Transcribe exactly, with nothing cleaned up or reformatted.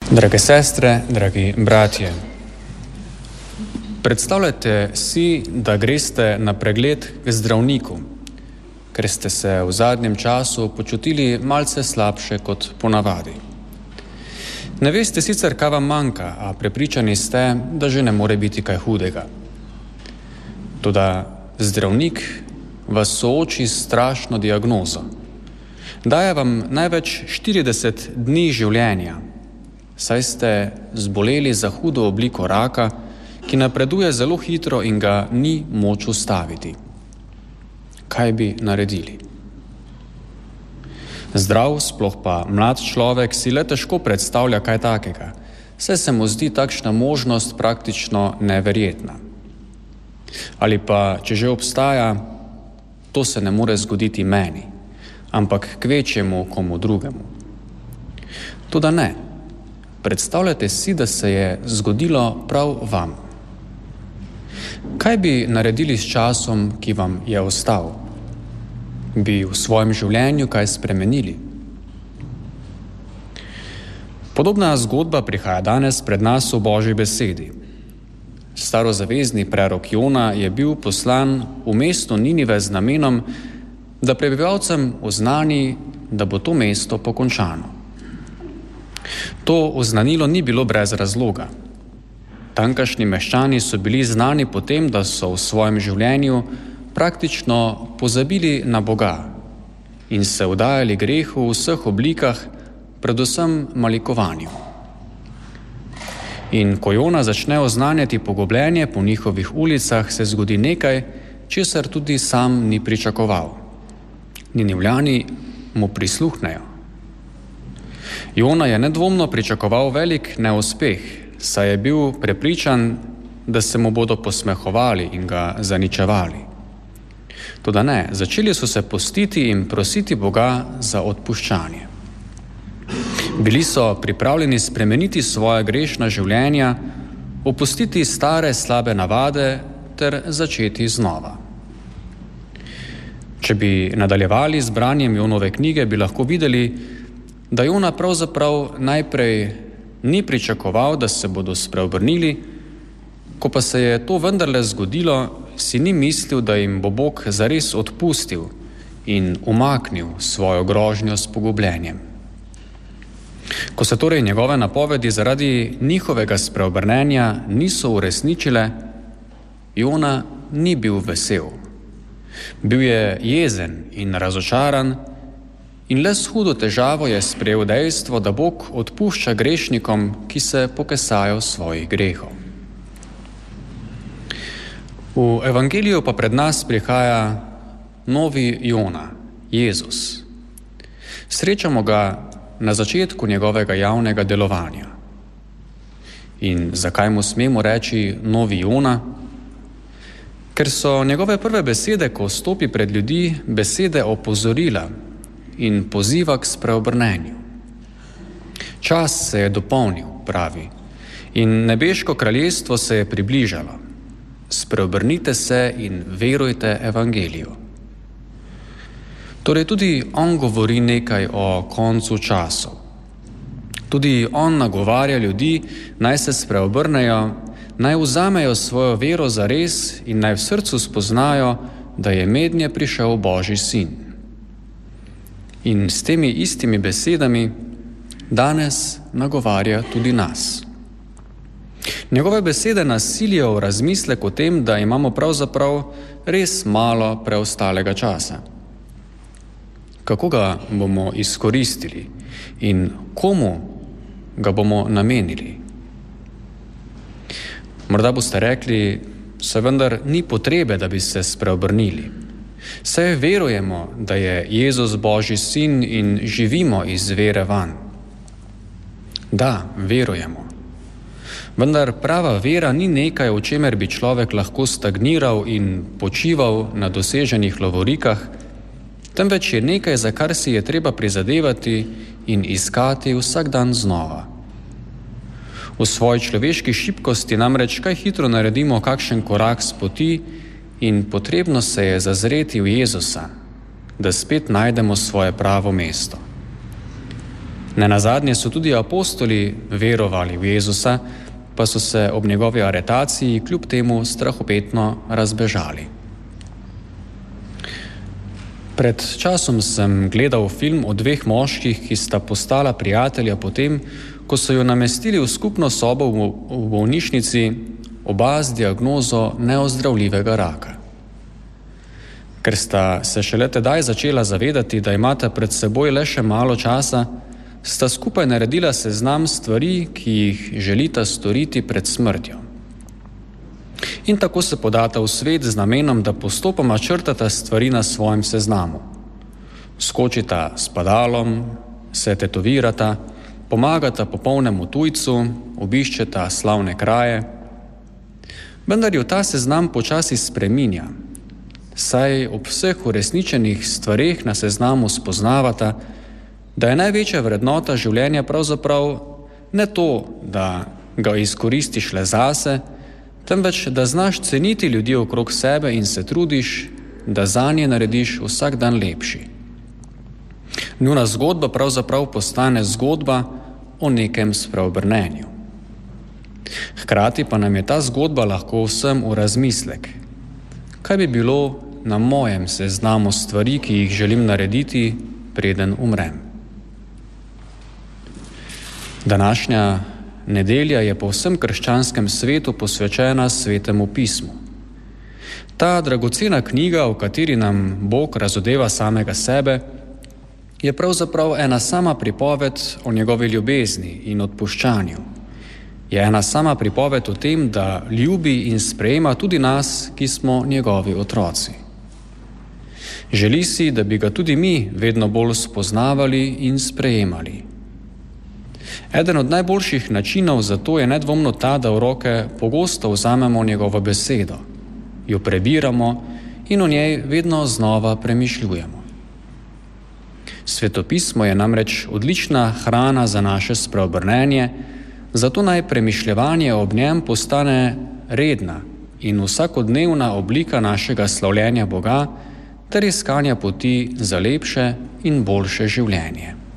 Drage sestre, dragi bratje, predstavljajte si, da greste na pregled k zdravniku, ker ste se v zadnjem času počutili malce slabše kot ponavadi. Ne veste sicer, kaj vam manjka, a prepričani ste, da že ne more biti kaj hudega. Toda zdravnik vas sooči s strašno diagnozo. Daje vam največ štirideset dni življenja, saj ste zboleli za hudo obliko raka, ki napreduje zelo hitro in ga ni moč ustaviti. Kaj bi naredili? Zdrav, sploh pa mlad človek si le težko predstavlja kaj takega, saj se mu zdi takšna možnost praktično neverjetna. Ali pa, če že obstaja, to se ne more zgoditi meni, ampak kvečjemu komu drugemu. Toda ne. Predstavljajte si, da se je zgodilo prav vam. Kaj bi naredili s časom, ki vam je ostal? Bi v svojem življenju kaj spremenili? Podobna zgodba prihaja danes pred nas v Božji besedi. Starozavezni prerok Jona je bil poslan v mesto Ninive z namenom, da prebivalcem oznani, da bo to mesto pokončano. To oznanilo ni bilo brez razloga. Tamkajšnji meščani so bili znani po tem, da so v svojem življenju praktično pozabili na Boga in se vdajali grehu v vseh oblikah, predvsem malikovanju. In ko Jona začne oznanjati pogubljenje po njihovih ulicah, se zgodi nekaj, česar tudi sam ni pričakoval. Ninivljani mu prisluhnejo. Jona je nedvomno pričakoval velik neuspeh, saj je bil prepričan, da se mu bodo posmehovali in ga zaničevali. Toda ne, začeli so se postiti in prositi Boga za odpuščanje. Bili so pripravljeni spremeniti svoja grešna življenja, opustiti stare slabe navade ter začeti znova. Če bi nadaljevali z branjem Jonove knjige, bi lahko videli, da Jona pravzaprav najprej ni pričakoval, da se bodo spreobrnili, ko pa se je to vendarle zgodilo, si ni mislil, da jim bo Bog zares odpustil in umaknil svojo grožnjo s pogubljenjem. Ko se torej njegove napovedi zaradi njihovega spreobrnenja niso uresničile, Jona ni bil vesel. Bil je jezen in razočaran in le s hudo težavo je sprejel dejstvo, da Bog odpušča grešnikom, ki se pokesajo svojih grehov. V evangeliju pa pred nas prihaja novi Jona, Jezus. Srečamo ga na začetku njegovega javnega delovanja. In zakaj mu smemo reči novi Jona? Ker so njegove prve besede, ko stopi pred ljudi, besede opozorila in poziva k spreobrnenju. Čas se je dopolnil, pravi, in nebeško kraljestvo se je približalo. Spreobrnite se in verujte evangeliju. Torej tudi on govori nekaj o koncu časov. Tudi on nagovarja ljudi, naj se spreobrnejo, naj vzamejo svojo vero zares in naj v srcu spoznajo, da je mednje prišel Božji sin. In s temi istimi besedami danes nagovarja tudi nas. Njegove besede nas silijo v razmislek o tem, da imamo pravzaprav res malo preostalega časa. Kako ga bomo izkoristili in komu ga bomo namenili? Morda boste rekli, saj vendar ni potrebe, da bi se spreobrnili. Saj verujemo, da je Jezus Božji sin in živimo iz vere vanj. Da, verujemo. Vendar prava vera ni nekaj, o čemer bi človek lahko stagniral in počival na doseženih lovorikah, temveč je nekaj, za kar si je treba prizadevati in iskati vsak dan znova. V svoji človeški šibkosti namreč kaj hitro naredimo kakšen korak s poti in potrebno se je zazreti v Jezusa, da spet najdemo svoje pravo mesto. Nenazadnje so tudi apostoli verovali v Jezusa, pa so se ob njegovi aretaciji kljub temu strahopetno razbežali. Pred časom sem gledal film o dveh moških, ki sta postala prijatelja potem, ko so jo namestili v skupno sobo v bolnišnici, oba z diagnozo neozdravljivega raka. Ker sta se šele tedaj začela zavedati, da imata pred seboj le še malo časa, sta skupaj naredila seznam stvari, ki jih želita storiti pred smrtjo. In tako se podata v svet z namenom, da postopoma črtata stvari na svojem seznamu. Skočita s padalom, se tetovirata, pomagata popolnemu tujcu, obiščeta slavne kraje. Vendar jo ta seznam počasi spreminja, saj ob vseh uresničenih stvareh na seznamu spoznavata, da je največja vrednota življenja pravzaprav ne to, da ga izkoristiš le zase, temveč da znaš ceniti ljudi okrog sebe in se trudiš, da zanje narediš vsak dan lepši. Njuna zgodba pravzaprav postane zgodba o nekem spreobrnenju. Hkrati pa nam je ta zgodba lahko vsem v razmislek. Kaj bi bilo na mojem seznamu stvari, ki jih želim narediti, preden umrem? Današnja nedelja je po vsem krščanskem svetu posvečena Svetemu pismu. Ta dragocena knjiga, v kateri nam Bog razodeva samega sebe, je pravzaprav ena sama pripoved o njegovi ljubezni in odpuščanju. Je ena sama pripoved o tem, da ljubi in sprejema tudi nas, ki smo njegovi otroci. Želi si, da bi ga tudi mi vedno bolj spoznavali in sprejemali. Eden od najboljših načinov za to je nedvomno ta, da v roke pogosto vzamemo njegovo besedo, jo prebiramo in o njej vedno znova premišljujemo. Svetopismo je namreč odlična hrana za naše spreobrnenje, zato naj premišljevanje ob njem postane redna in vsakodnevna oblika našega slavljenja Boga ter iskanja poti za lepše in boljše življenje.